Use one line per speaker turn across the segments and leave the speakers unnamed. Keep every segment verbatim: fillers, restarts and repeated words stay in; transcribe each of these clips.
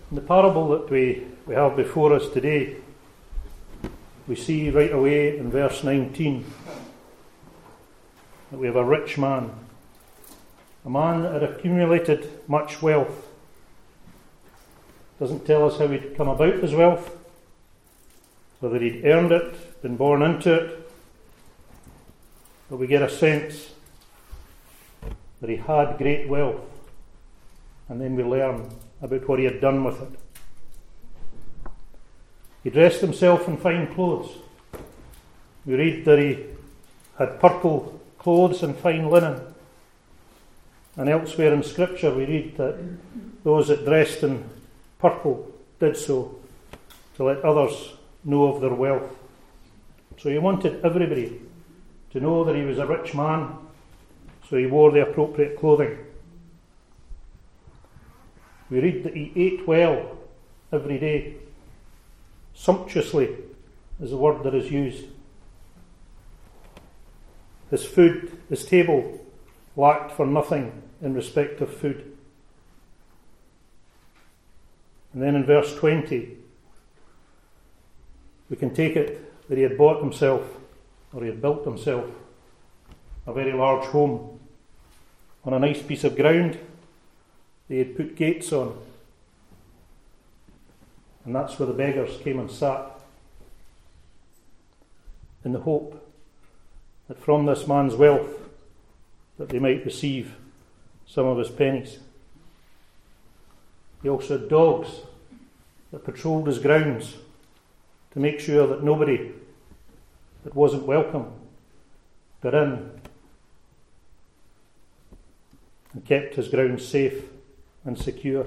In the parable that we, we have before us today, we see right away in verse nineteen that we have a rich man, a man that had accumulated much wealth. Doesn't tell us how he'd come about his wealth, whether he'd earned it, been born into it, but we get a sense that he had great wealth, and then we learn about what he had done with it. He dressed himself in fine clothes. We read that he had purple clothes and fine linen. And elsewhere in Scripture we read that those that dressed in purple did so to let others know of their wealth. So he wanted everybody to know that he was a rich man, so he wore the appropriate clothing. We read that he ate well every day. Sumptuously is the word that is used. His food, his table lacked for nothing in respect of food. And then in verse twenty, we can take it that he had bought himself, or he had built himself, a very large home on a nice piece of ground. They had put gates on, and that's where the beggars came and sat, in the hope that from this man's wealth that they might receive some of his pennies. He also had dogs that patrolled his grounds to make sure that nobody that wasn't welcome got in, and kept his grounds safe and secure.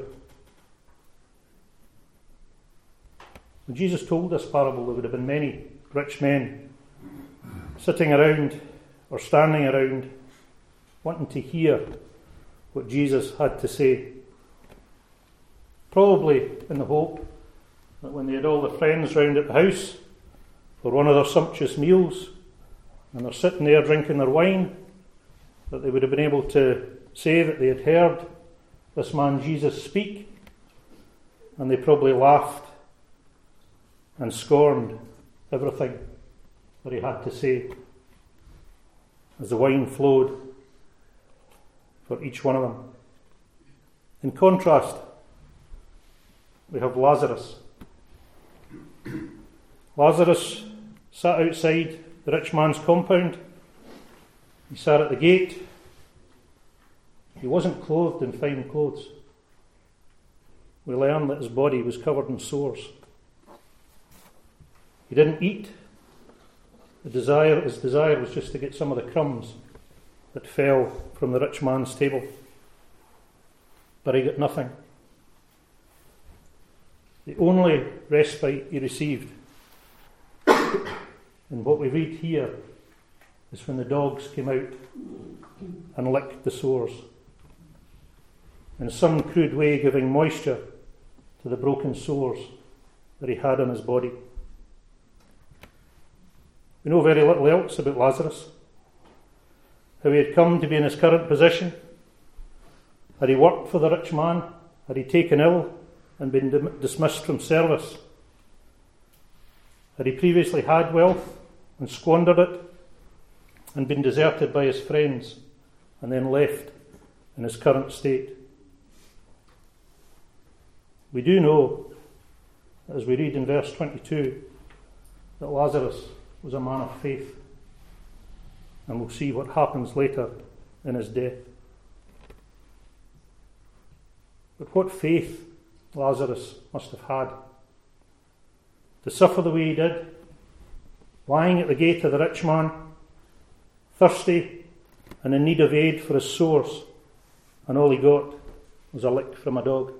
When Jesus told this parable, there would have been many rich men sitting around or standing around wanting to hear what Jesus had to say. Probably in the hope that when they had all the friends round at the house for one of their sumptuous meals and they're sitting there drinking their wine, that they would have been able to say that they had heard this man Jesus speak, and they probably laughed and scorned everything that he had to say as the wine flowed for each one of them. In contrast, we have Lazarus. Lazarus sat outside the rich man's compound. He sat at the gate. He wasn't clothed in fine clothes. We learn that his body was covered in sores. He didn't eat. The desire, his desire was just to get some of the crumbs that fell from the rich man's table. But he got nothing. The only respite he received, and what we read here, is when the dogs came out and licked the sores, in some crude way giving moisture to the broken sores that he had on his body. We know very little else about Lazarus. How he had come to be in his current position. Had he worked for the rich man? Had he taken ill and been dim- dismissed from service? Had he previously had wealth and squandered it and been deserted by his friends and then left in his current state? We do know, as we read in verse twenty-two, that Lazarus was a man of faith, and we'll see what happens later in his death. But what faith Lazarus must have had to suffer the way he did, lying at the gate of the rich man, thirsty and in need of aid for his sores, and all he got was a lick from a dog.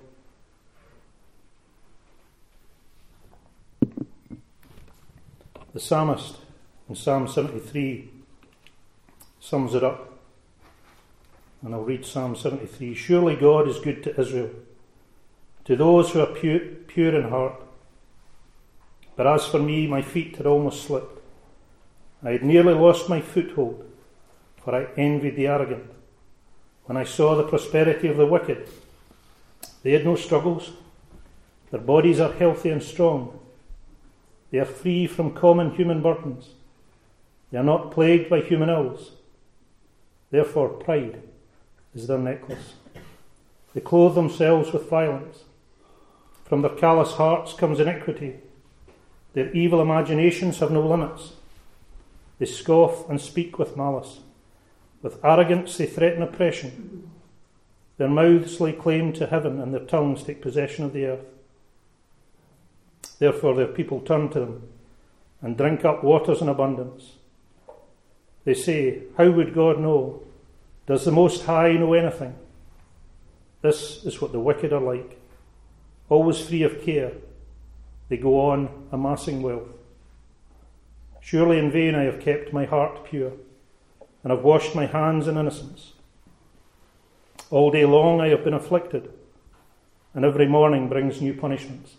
The psalmist in Psalm seventy-three sums it up. And I'll read Psalm seventy-three. Surely God is good to Israel, to those who are pure, pure in heart. But as for me, my feet had almost slipped. I had nearly lost my foothold, for I envied the arrogant. When I saw the prosperity of the wicked, they had no struggles, Their bodies are healthy and strong. They are free from common human burdens. They are not plagued by human ills. Therefore, pride is their necklace. They clothe themselves with violence. From their callous hearts comes iniquity. Their evil imaginations have no limits. They scoff and speak with malice. With arrogance they threaten oppression. Their mouths lay claim to heaven, and their tongues take possession of the earth. Therefore their people turn to them and drink up waters in abundance. They say, how would God know? Does the Most High know anything? This is what the wicked are like. Always free of care, they go on amassing wealth. Surely in vain I have kept my heart pure, and have washed my hands in innocence. All day long I have been afflicted, and every morning brings new punishments.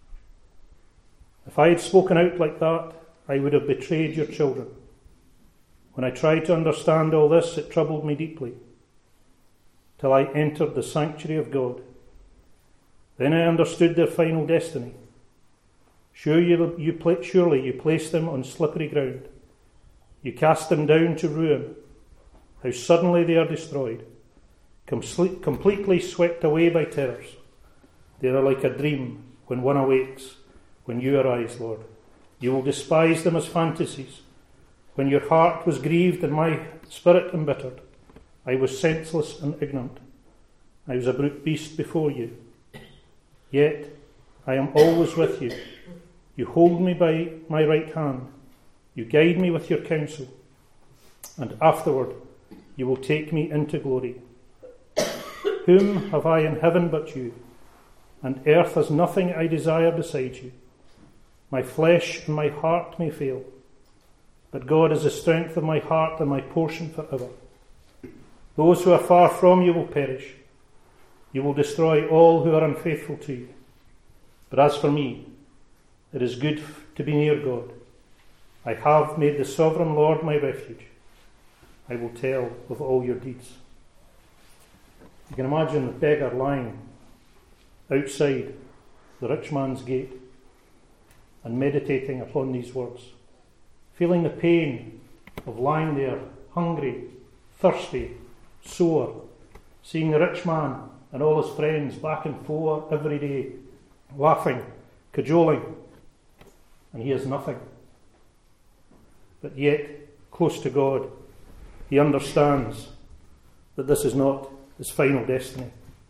If I had spoken out like that, I would have betrayed your children. When I tried to understand all this, it troubled me deeply, till I entered the sanctuary of God. Then I understood their final destiny. Sure you, you pla- surely you placed them on slippery ground. You cast them down to ruin. How suddenly they are destroyed, com- completely swept away by terrors. They are like a dream when one awakes, when you arise, Lord. You will despise them as fantasies. When your heart was grieved and my spirit embittered, I was senseless and ignorant. I was a brute beast before you. Yet I am always with you. You hold me by my right hand. You guide me with your counsel. And afterward you will take me into glory. Whom have I in heaven but you? And earth has nothing I desire beside you. My flesh and my heart may fail, but God is the strength of my heart and my portion forever. Those who are far from you will perish. You will destroy all who are unfaithful to you. But as for me, it is good to be near God. I have made the sovereign Lord my refuge. I will tell of all your deeds. You can imagine the beggar lying outside the rich man's gate and meditating upon these words, feeling the pain of lying there, hungry, thirsty, sore, seeing the rich man and all his friends back and forth every day, laughing, cajoling, and he has nothing. But yet, close to God, he understands that this is not his final destiny.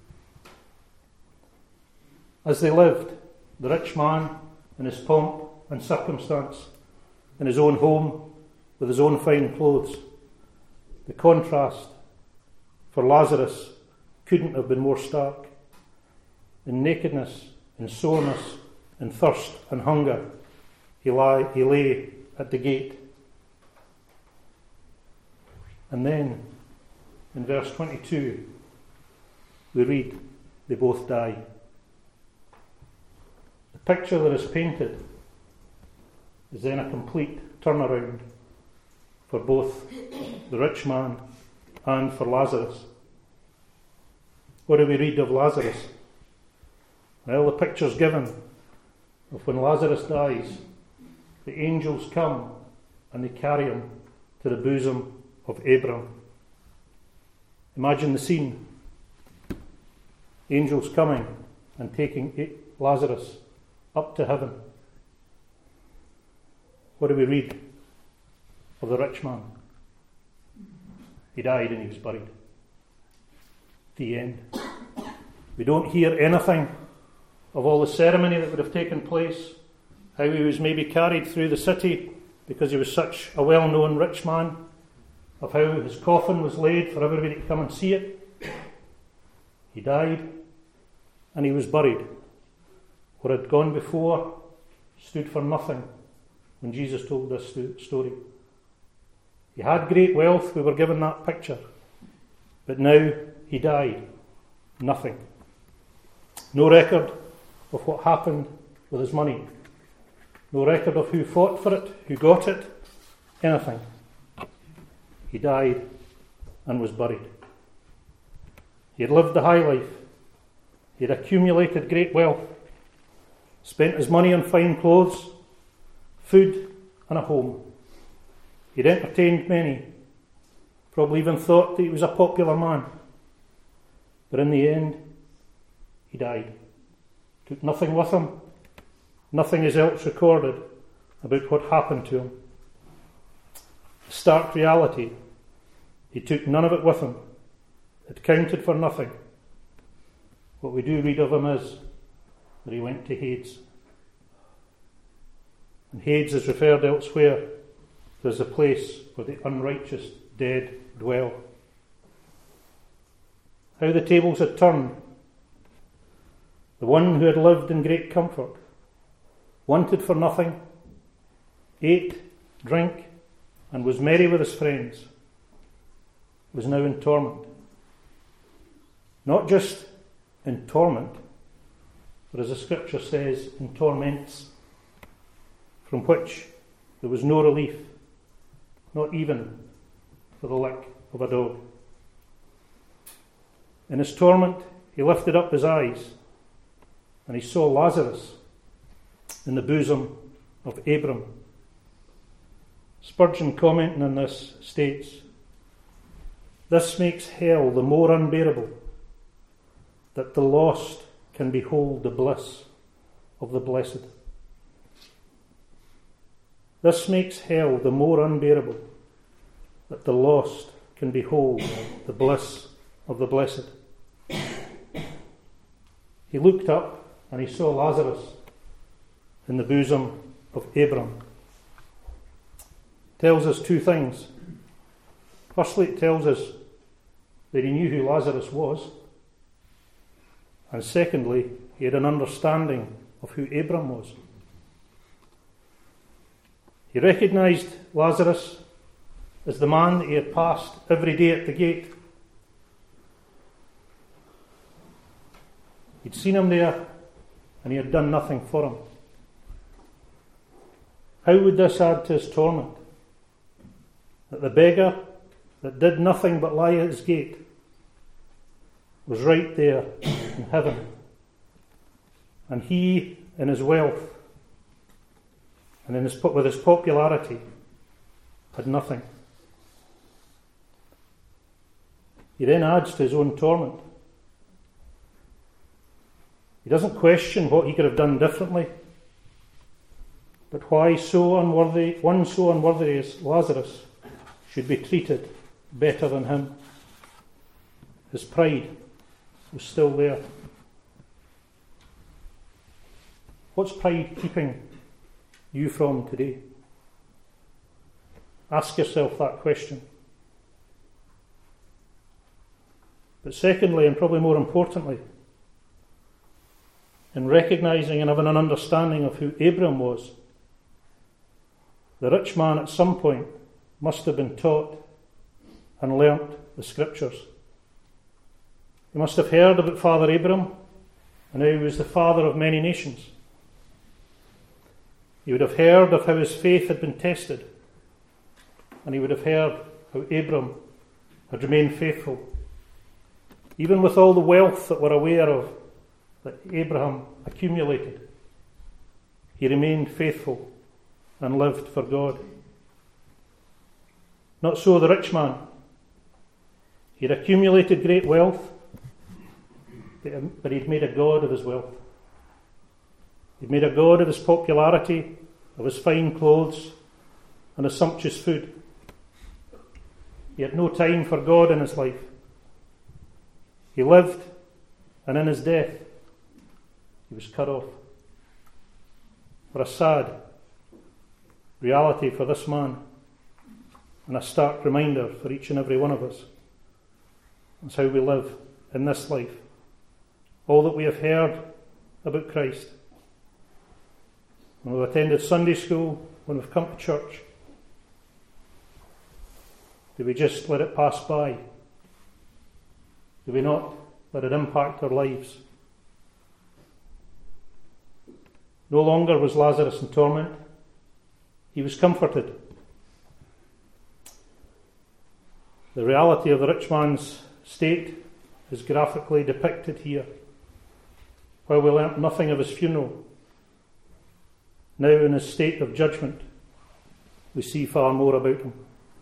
As they lived, the rich man in his pomp and circumstance, in his own home, with his own fine clothes, the contrast for Lazarus couldn't have been more stark. In nakedness, in soreness, in thirst and hunger, he lay, he lay at the gate. And then, in verse twenty-two, we read, they both die. The picture that is painted is then a complete turnaround for both the rich man and for Lazarus. What do we read of Lazarus? Well, the picture's given of when Lazarus dies, the angels come and they carry him to the bosom of Abraham. Imagine the scene. Angels coming and taking Lazarus up to heaven. What do we read of the rich man? He died and he was buried. The end. We don't hear anything of all the ceremony that would have taken place, how he was maybe carried through the city because he was such a well-known rich man, of how his coffin was laid for everybody to come and see it. He died and he was buried. What had gone before stood for nothing when Jesus told this story. He had great wealth, we were given that picture, but now he died. Nothing. No record of what happened with his money. No record of who fought for it, who got it, anything. He died and was buried. He had lived the high life. He had accumulated great wealth. spent his money on fine clothes, food and a home. He'd entertained many, probably even thought that he was a popular man. But in the end, he died. Took nothing with him. Nothing is else recorded about what happened to him. The stark reality, he took none of it with him. It counted for nothing. What we do read of him is that he went to Hades. And Hades is referred elsewhere as the place where the unrighteous dead dwell. How the tables had turned. The one who had lived in great comfort, wanted for nothing, ate, drank, and was merry with his friends, was now in torment. Not just in torment, but as the scripture says, in torments, from which there was no relief, not even for the lick of a dog. In his torment, he lifted up his eyes, and he saw Lazarus in the bosom of Abram. Spurgeon, commenting on this, states, "This makes hell the more unbearable, that the lost can behold the bliss of the blessed." This makes hell the more unbearable, that the lost can behold the bliss of the blessed. He looked up and he saw Lazarus in the bosom of Abram. It tells us two things. Firstly, it tells us that he knew who Lazarus was. And secondly, he had an understanding of who Abram was. He recognised Lazarus as the man that he had passed every day at the gate. He'd seen him there, and he had done nothing for him. How would this add to his torment? That the beggar that did nothing but lie at his gate was right there in heaven, and he, in his wealth and in his, with his popularity, had nothing. He then adds to his own torment. He doesn't question what he could have done differently, but why so unworthy, one so unworthy as Lazarus should be treated better than him. His pride was still there. What's pride keeping you from today? Ask yourself that question. But secondly, and probably more importantly, in recognising and having an understanding of who Abram was, the rich man at some point must have been taught and learnt the scriptures. He must have heard about Father Abram, and how he was the father of many nations. He would have heard of how his faith had been tested, and he would have heard how Abram had remained faithful. Even with all the wealth that we're aware of that Abraham accumulated, he remained faithful and lived for God. Not so the rich man. He had accumulated great wealth, but he'd made a god of his wealth. He'd made a god of his popularity, of his fine clothes, and his sumptuous food. He had no time for God in his life. He lived, and in his death, he was cut off. What a sad reality for this man, and a stark reminder for each and every one of us. That's how we live in this life. All that we have heard about Christ, when we've attended Sunday school, when we've come to church, do we just let it pass by? Do we not let it impact our lives? No longer was Lazarus in torment. He was comforted. The reality of the rich man's state is graphically depicted here. While we learnt nothing of his funeral, now in his state of judgment, we see far more about him.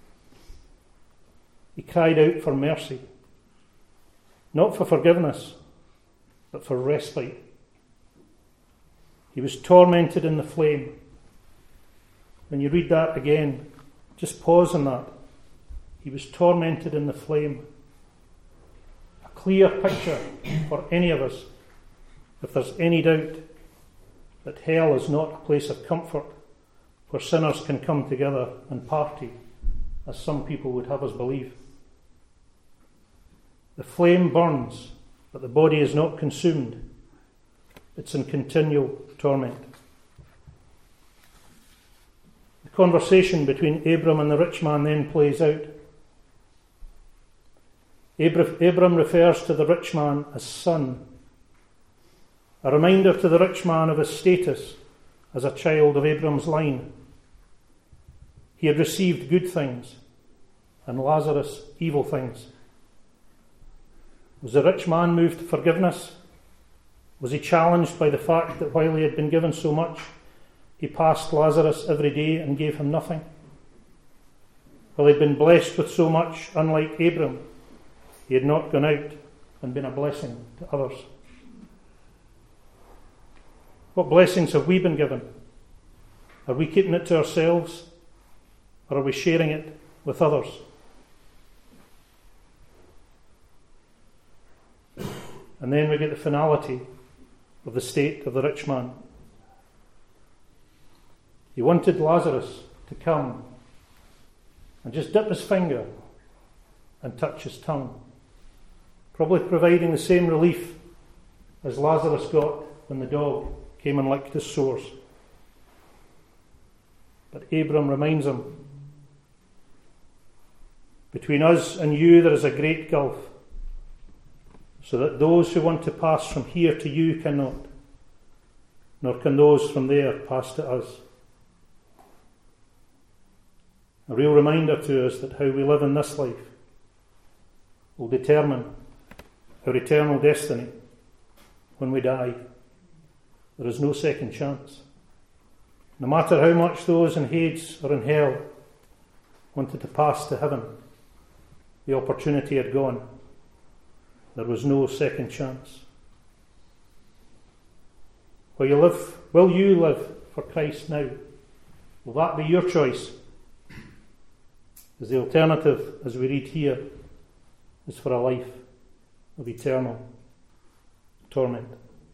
He cried out for mercy, not for forgiveness, but for respite. He was tormented in the flame. When you read that again, just pause on that. He was tormented in the flame. A clear picture for any of us, if there's any doubt that hell is not a place of comfort where sinners can come together and party, as some people would have us believe. The flame burns, but the body is not consumed. It's in continual torment. The conversation between Abram and the rich man then plays out. Abram refers to the rich man as son, a reminder to the rich man of his status as a child of Abram's line. He had received good things, and Lazarus evil things. Was the rich man moved to forgiveness? Was he challenged by the fact that while he had been given so much, he passed Lazarus every day and gave him nothing? While he had been blessed with so much, unlike Abram, he had not gone out and been a blessing to others. What blessings have we been given? Are we keeping it to ourselves, or are we sharing it with others? And then we get the finality of the state of the rich man. He wanted Lazarus to come and just dip his finger and touch his tongue, probably providing the same relief as Lazarus got when the dog came and licked his sores. But Abram reminds him, between us and you there is a great gulf, so that those who want to pass from here to you cannot, nor can those from there pass to us. A real reminder to us that how we live in this life will determine our eternal destiny when we die. There is no second chance. No matter how much those in Hades or in hell wanted to pass to heaven, the opportunity had gone. There was no second chance. Will you live, will you live for Christ now? Will that be your choice? Because the alternative, as we read here, is for a life of eternal torment.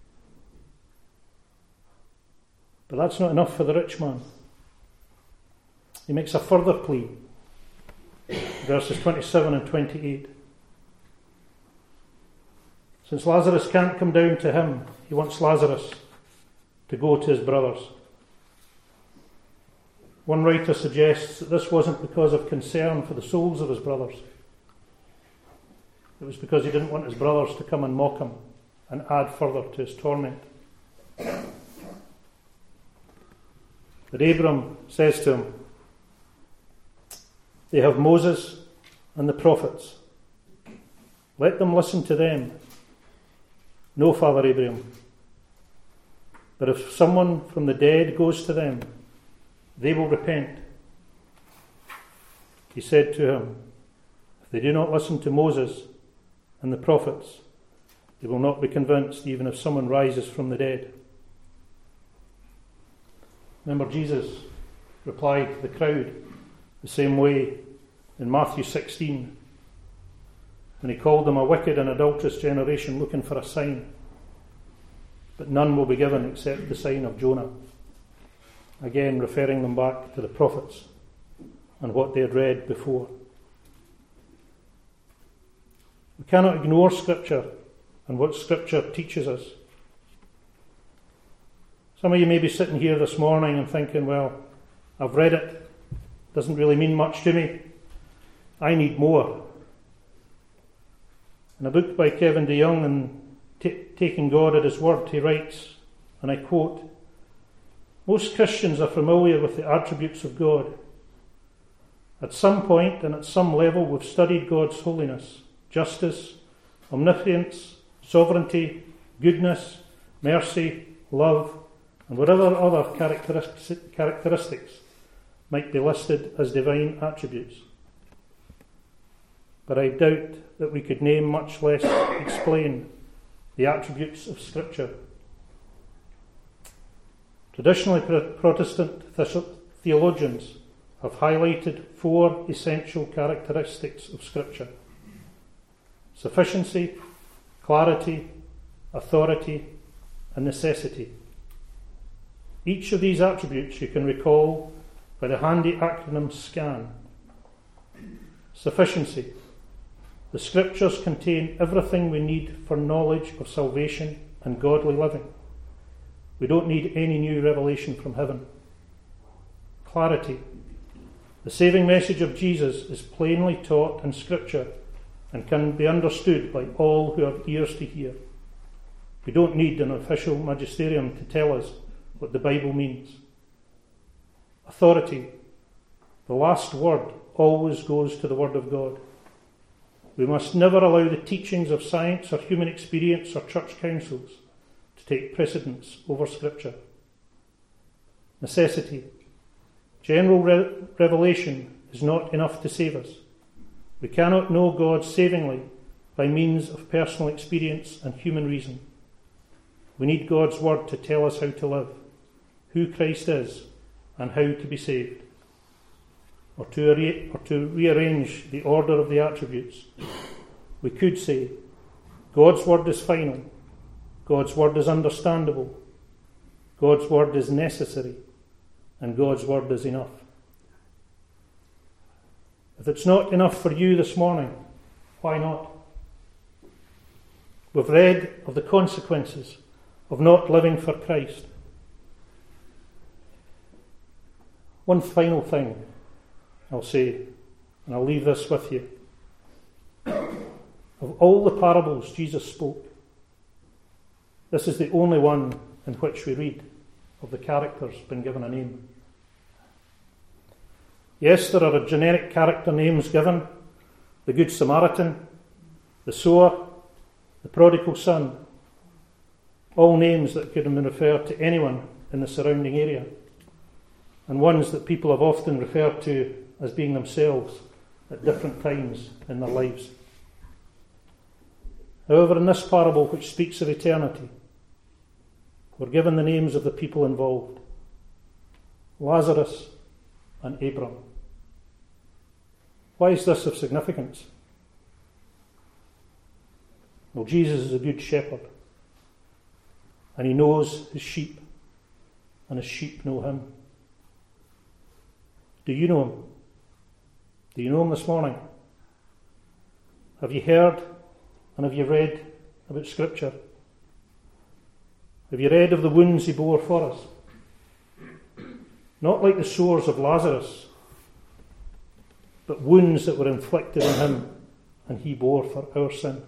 But that's not enough for the rich man. He makes a further plea. Verses twenty-seven and twenty-eight. Since Lazarus can't come down to him, he wants Lazarus to go to his brothers. One writer suggests that this wasn't because of concern for the souls of his brothers. It was because he didn't want his brothers to come and mock him and add further to his torment. But Abram says to him, they have Moses and the prophets. Let them listen to them. No, Father Abraham. But if someone from the dead goes to them, they will repent. He said to him, if they do not listen to Moses and the prophets, they will not be convinced even if someone rises from the dead. Remember, Jesus replied to the crowd the same way in Matthew sixteen, when he called them a wicked and adulterous generation looking for a sign. But none will be given except the sign of Jonah. Again, referring them back to the prophets and what they had read before. We cannot ignore Scripture and what Scripture teaches us. Some of you may be sitting here this morning and thinking, well, I've read it. It doesn't really mean much to me. I need more. In a book by Kevin DeYoung, and T- Taking God at His Word, he writes, and I quote, most Christians are familiar with the attributes of God. At some point and at some level we've studied God's holiness, justice, omniscience, sovereignty, goodness, mercy, love, and whatever other characteristics might be listed as divine attributes. But I doubt that we could name, much less explain, the attributes of Scripture. Traditionally, Protestant theologians have highlighted four essential characteristics of Scripture: sufficiency, clarity, authority, and necessity. Each of these attributes you can recall by the handy acronym SCAN. Sufficiency. The Scriptures contain everything we need for knowledge of salvation and godly living. We don't need any new revelation from heaven. Clarity. The saving message of Jesus is plainly taught in Scripture and can be understood by all who have ears to hear. We don't need an official magisterium to tell us what the Bible means. Authority. The last word always goes to the Word of God. We must never allow the teachings of science or human experience or church councils to take precedence over Scripture. Necessity. General re- revelation is not enough to save us. We cannot know God savingly by means of personal experience and human reason. We need God's Word to tell us how to live, who Christ is, and how to be saved. Or to, arra- or to rearrange the order of the attributes, we could say, God's Word is final, God's Word is understandable, God's Word is necessary, and God's Word is enough. If it's not enough for you this morning, why not? We've read of the consequences of not living for Christ. One final thing I'll say, and I'll leave this with you. Of all the parables Jesus spoke, this is the only one in which we read of the characters being given a name. Yes, there are generic character names given: the Good Samaritan, the sower, the prodigal son, all names that could have been referred to anyone in the surrounding area, and ones that people have often referred to as being themselves at different times in their lives. However, in this parable, which speaks of eternity, we're given the names of the people involved: Lazarus and Abram. Why is this of significance? Well, Jesus is a good shepherd, and he knows his sheep, and his sheep know him. Do you know him? Do you know him this morning? Have you heard and have you read about Scripture? Have you read of the wounds he bore for us? Not like the sores of Lazarus, but wounds that were inflicted on him and he bore for our sin.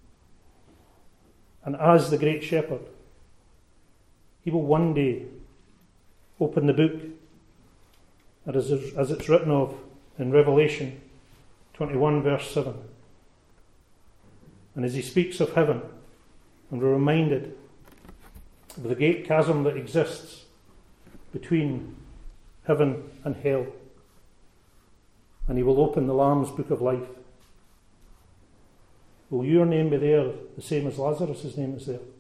And as the great shepherd, he will one day open the book, as it's written of in Revelation twenty-one verse seven. And as he speaks of heaven, and we're reminded of the great chasm that exists between heaven and hell, and he will open the Lamb's book of life. Will your name be there the same as Lazarus' name is there?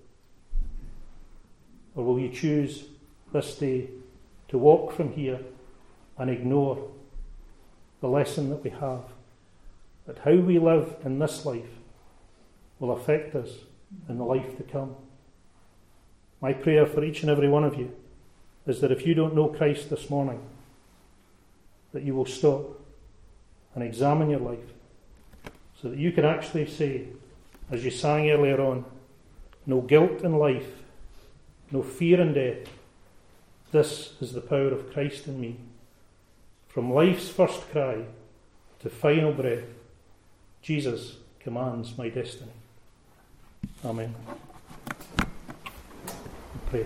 Or will you choose this day to walk from here and ignore the lesson that we have, that how we live in this life will affect us in the life to come? My prayer for each and every one of you is that if you don't know Christ this morning, that you will stop and examine your life, so that you can actually say, as you sang earlier on, no guilt in life, no fear in death. This is the power of Christ in me. From life's first cry to final breath, Jesus commands my destiny. Amen. Pray.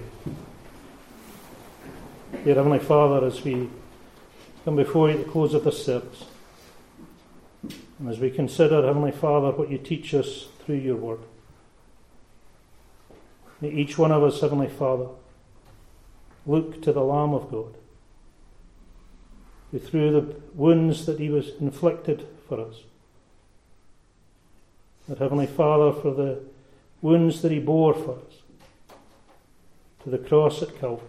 Dear Heavenly Father, as we come before you at the close of this service, and as we consider, Heavenly Father, what you teach us through your word, may each one of us, Heavenly Father, look to the Lamb of God, who through the wounds that he was inflicted for us, that Heavenly Father, for the wounds that he bore for us, to the cross at Calvary,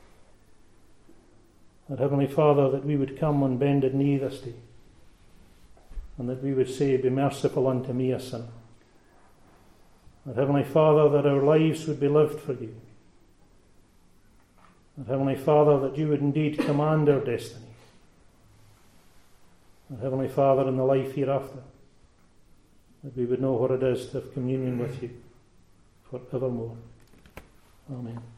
that Heavenly Father, that we would come on bended knee this day, and that we would say, be merciful unto me, a sinner. That Heavenly Father, that our lives would be lived for you. That Heavenly Father, that you would indeed command our destiny. That Heavenly Father, in the life hereafter, that we would know what it is to have communion with you forevermore. Amen.